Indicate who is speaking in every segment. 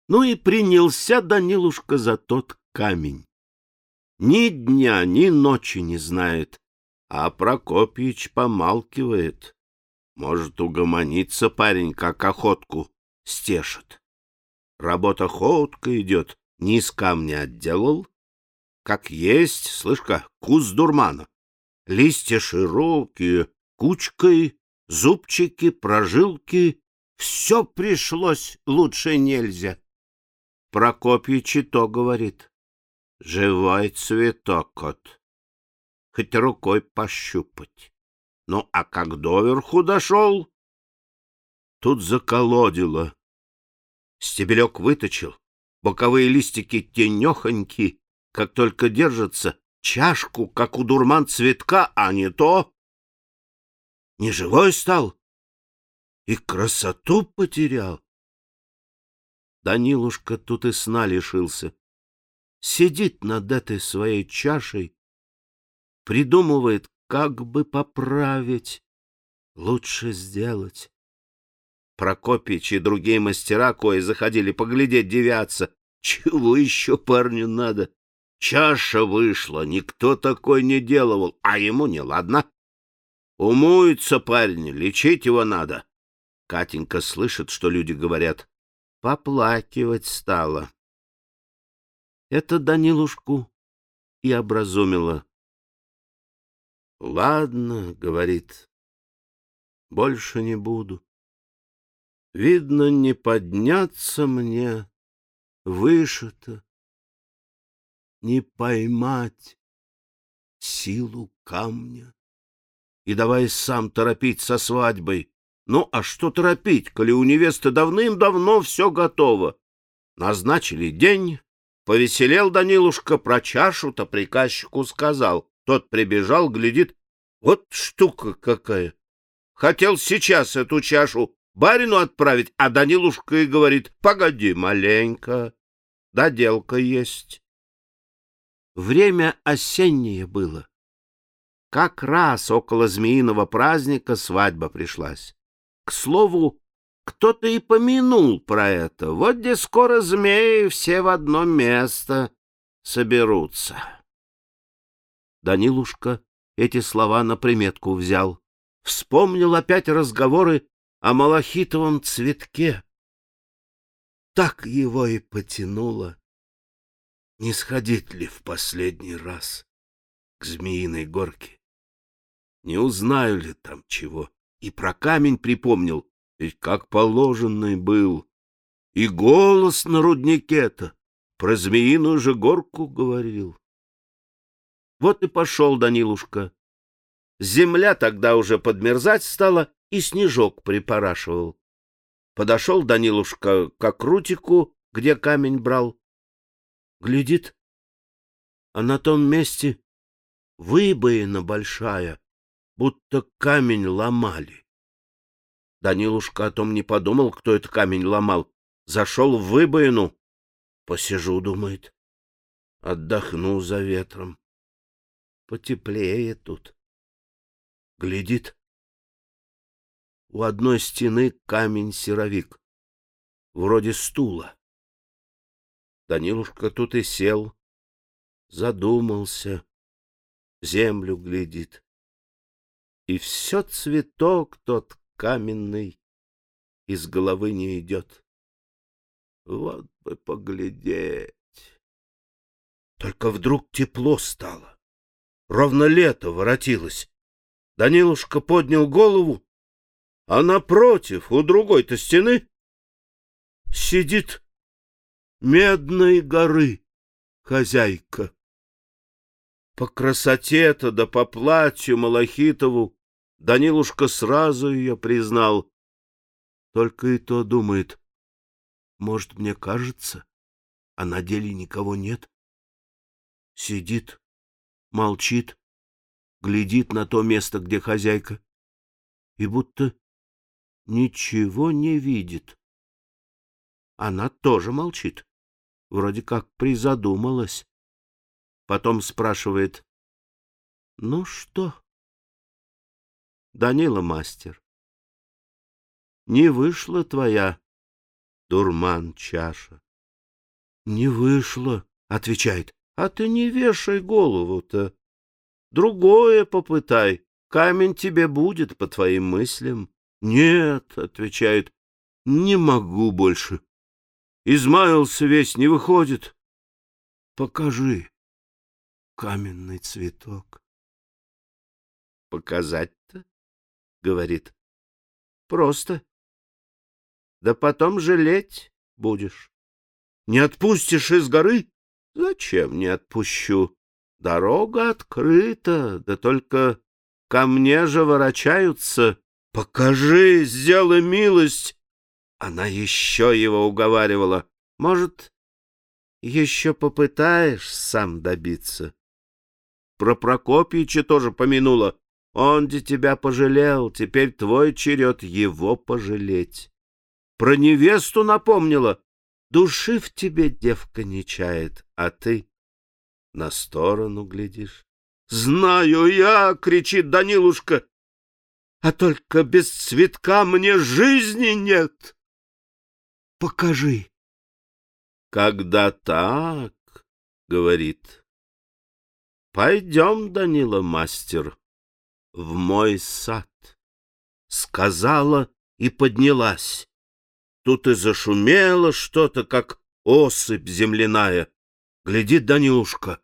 Speaker 1: Ну и принялся Данилушка за тот камень. Ни дня, ни ночи не знает, а Прокопьич помалкивает. Может, угомонится парень, как охотку стешет. Работа ходка идет, не из камня отделал. Как есть, слышь-ка, куст дурмана. Листья широкие, кучкой, зубчики, прожилки. Все пришлось лучше нельзя. Прокопьич и то говорит. Живой цветок от, хоть рукой пощупать. Ну, а как доверху дошел, тут заколодило. Стебелек выточил, боковые листики тенехоньки, как только держатся, чашку, как у дурман цветка, а не то. Не живой стал и красоту потерял. Данилушка тут и сна лишился. Сидит над этой своей чашей, придумывает, как бы поправить, лучше сделать. Прокопьич и другие мастера, кои заходили поглядеть, девятся. Чего еще парню надо? Чаша вышла, никто такой не делывал, а ему неладно. Умуется парень, лечить его надо. Катенька слышит, что люди говорят. Поплакивать стала. Это Данилушку и образумило. — Ладно, — говорит, — больше не буду. Видно, не подняться мне выше-то, не поймать силу камня. И давай сам торопить со свадьбой. Ну, а что торопить, коли у невесты давным-давно все готово? Назначили день. Повеселел Данилушка, про чашу-то приказчику сказал. Тот прибежал, глядит. Вот штука какая! Хотел сейчас эту чашу барину отправить, а Данилушка и говорит: погоди маленько, доделка есть. Время осеннее было. Как раз около змеиного праздника свадьба пришлась. К слову, кто-то и помянул про это. Вот где скоро змеи все в одно место соберутся. Данилушка эти слова на приметку взял. Вспомнил опять разговоры о малахитовом цветке. Так его и потянуло. Не сходить ли в последний раз к Змеиной горке? Не узнаю ли там чего? И про камень припомнил, ведь как положенный был. И голос на руднике-то про Змеиную же горку говорил. Вот и пошел Данилушка. Земля тогда уже подмерзать стала, и снежок припорашивал. Подошел Данилушка к окрутику, где камень брал. Глядит, а на том месте выбоина большая, будто камень ломали. Данилушка о том не подумал, кто этот камень ломал. Зашел в выбоину. Посижу, думает. Отдохну за ветром. Потеплее тут. Глядит. У одной стены камень-серовик, вроде стула. Данилушка тут и сел, задумался, землю глядит. И все цветок тот каменный из головы не идет. Вот бы поглядеть. Только вдруг тепло стало. Ровно лето воротилось. Данилушка поднял голову, а напротив, у другой-то стены, сидит Медной горы хозяйка. По красоте-то да по платью малахитову Данилушка сразу ее признал. Только и то думает, может, мне кажется, а на деле никого нет. Сидит, молчит, глядит на то место, где хозяйка, и будто ничего не видит. Она тоже молчит, вроде как призадумалась. Потом спрашивает: — Ну что? — Данила мастер, не вышла твоя дурман-чаша. Не вышло, отвечает. А ты не вешай голову-то. Другое попытай. Камень тебе будет по твоим мыслям. Нет, отвечает, не могу больше. Измаялся весь, не выходит. Покажи каменный цветок. Показать-то, говорит, просто. Да потом жалеть будешь. Не отпустишь из горы? Зачем не отпущу? Дорога открыта, да только ко мне же ворочаются. Покажи, сделай милость. Она еще его уговаривала. Может, еще попытаешь сам добиться? Про Прокопьича тоже помянула. Он-де тебя пожалел, теперь твой черед его пожалеть. Про невесту напомнила. Души в тебе девка не чает, а ты на сторону глядишь. «Знаю я!» — кричит Данилушка. «А только без цветка мне жизни нет!» Покажи. Когда так, говорит, пойдем, Данила мастер, в мой сад. Сказала и поднялась. Тут и зашумело что-то, как осыпь земляная. Глядит Данилушка.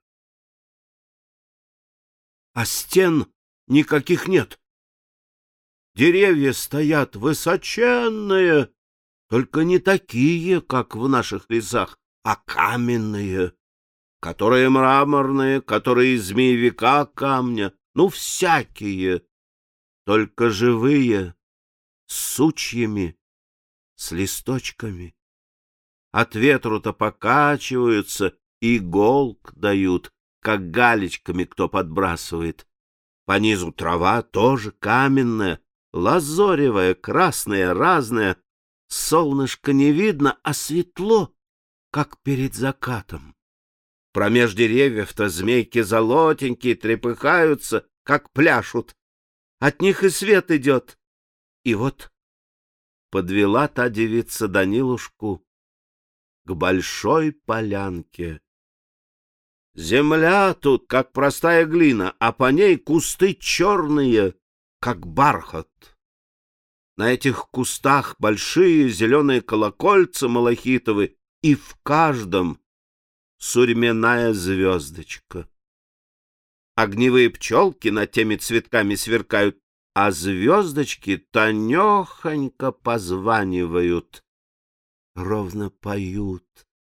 Speaker 1: А стен никаких нет. Деревья стоят высоченные, только не такие, как в наших лесах, а каменные, которые мраморные, которые из змеевика камня, ну, всякие, только живые, с сучьями, с листочками. От ветру-то покачиваются, иголк дают, как галечками кто подбрасывает. По низу трава тоже каменная, лазоревая, красная, разная. Солнышко не видно, а светло, как перед закатом. Промеж деревьев-то змейки золотенькие трепыхаются, как пляшут. От них и свет идет. И вот подвела та девица Данилушку к большой полянке. Земля тут, как простая глина, а по ней кусты черные, как бархат. На этих кустах большие зеленые колокольца малахитовые, и в каждом сурьменная звездочка. Огневые пчелки над теми цветками сверкают, а звездочки тонехонько позванивают, ровно поют.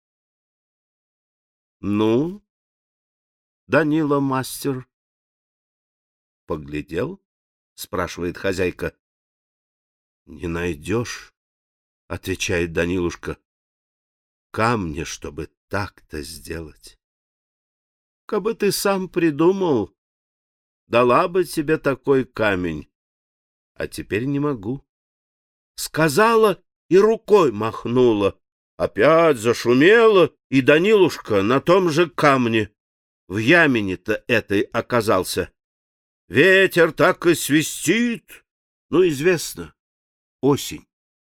Speaker 1: Ну, Данила мастер, поглядел, спрашивает хозяйка. Не найдешь, отвечает Данилушка, камня, чтобы так-то сделать. Кабы ты сам придумал, дала бы тебе такой камень, а теперь не могу. Сказала и рукой махнула. Опять зашумело, и Данилушка на том же камне, в ямине-то этой оказался. Ветер так и свистит, ну, известно, осень.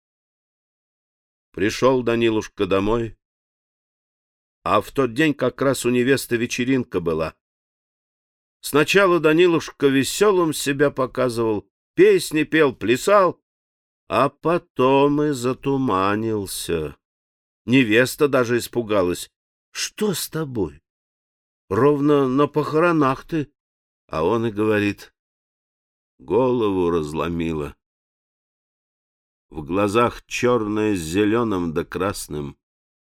Speaker 1: Пришел Данилушка домой, а в тот день как раз у невесты вечеринка была. Сначала Данилушка веселым себя показывал, песни пел, плясал, а потом и затуманился. Невеста даже испугалась. Что с тобой? Ровно на похоронах ты. А он и говорит, голову разломило. В глазах черное с зеленым да красным.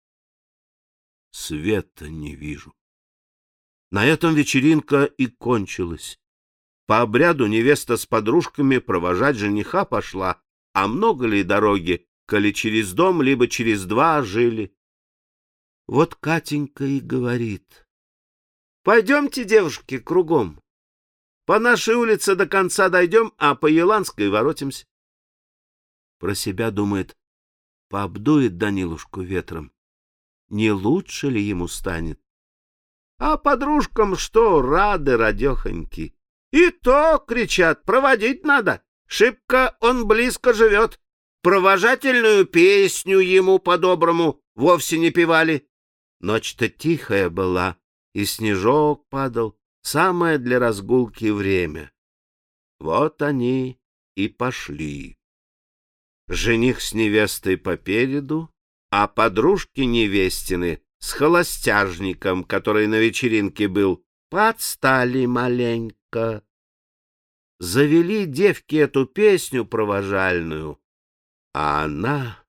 Speaker 1: Света не вижу. На этом вечеринка и кончилась. По обряду невеста с подружками провожать жениха пошла, а много ли дороги, коли через дом, либо через два жили. Вот Катенька и говорит. Пойдемте, девушки, кругом. По нашей улице до конца дойдем, а по Еланской воротимся. Про себя думает, пообдует Данилушку ветром. Не лучше ли ему станет? А подружкам что, рады, радехоньки. И то, кричат, проводить надо. Шибко он близко живет. Провожательную песню ему по-доброму вовсе не певали. Ночь-то тихая была, и снежок падал, самое для разгулки время. Вот они и пошли. Жених с невестой попереду, а подружки невестины с холостяжником, который на вечеринке был, подстали маленько. Завели девки эту песню провожальную, а она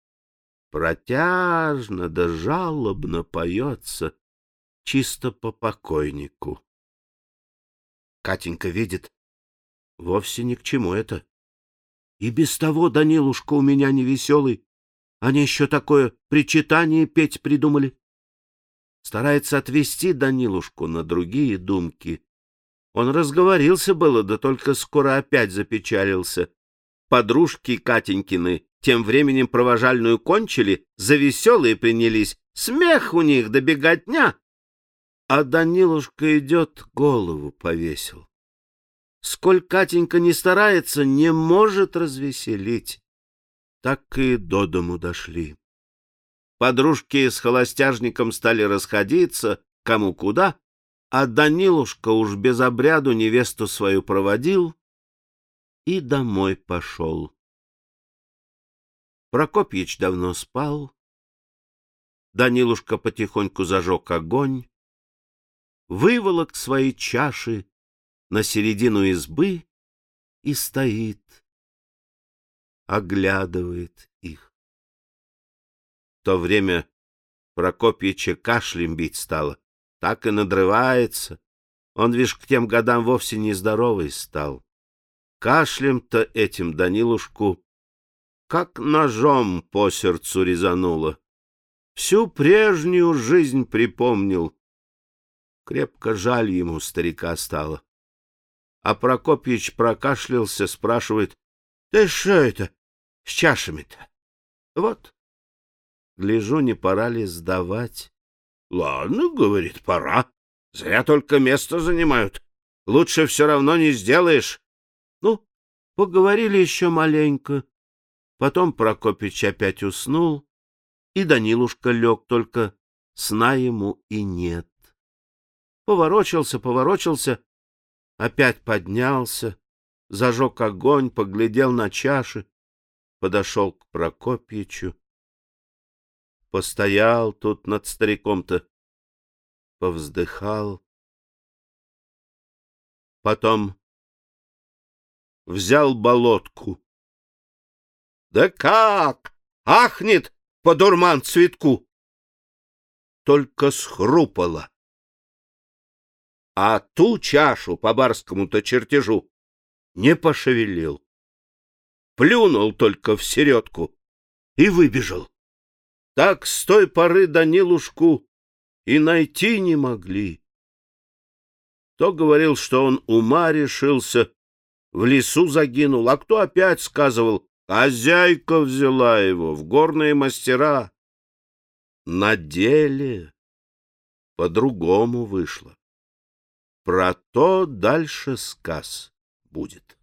Speaker 1: протяжно да жалобно поется, чисто по покойнику. Катенька видит, вовсе ни к чему это. И без того Данилушка у меня невеселый, они еще такое причитание петь придумали. Старается отвести Данилушку на другие думки. Он разговорился было, да только скоро опять запечалился. Подружки Катенькины тем временем провожальную кончили, за веселые принялись, смех у них да беготня. А Данилушка идет, голову повесил. Сколь Катенька не старается, не может развеселить. Так и до дому дошли. Подружки с холостяжником стали расходиться, кому куда, а Данилушка уж без обряду невесту свою проводил и домой пошел. Прокопьич давно спал. Данилушка потихоньку зажег огонь, выволок свои чаши на середину избы и стоит, оглядывает их. В то время Прокопьича кашлем бить стало, так и надрывается. Он, вишь, к тем годам вовсе нездоровый стал. Кашлем-то этим Данилушку как ножом по сердцу резануло. Всю прежнюю жизнь припомнил. Крепко жаль ему старика стало. А Прокопьич прокашлялся, спрашивает: — Ты что это с чашами-то? — Вот. Гляжу, не пора ли сдавать. — Ладно, — говорит, — пора. Зря только место занимают. Лучше все равно не сделаешь. Ну, поговорили еще маленько. Потом Прокопьич опять уснул, и Данилушка лег, только сна ему и нет. Поворочился, опять поднялся, зажег огонь, поглядел на чаши, подошел к Прокопьичу. Постоял тут над стариком-то, повздыхал. Потом взял болотку. Да как! Ахнет по дурман цветку! Только схрупало. А ту чашу по барскому-то чертежу не пошевелил. Плюнул только в середку и выбежал. Так с той поры Данилушку и найти не могли. Кто говорил, что он ума решился, в лесу загинул, а кто опять сказывал, хозяйка взяла его в горные мастера. На деле по-другому вышло. Про то дальше сказ будет.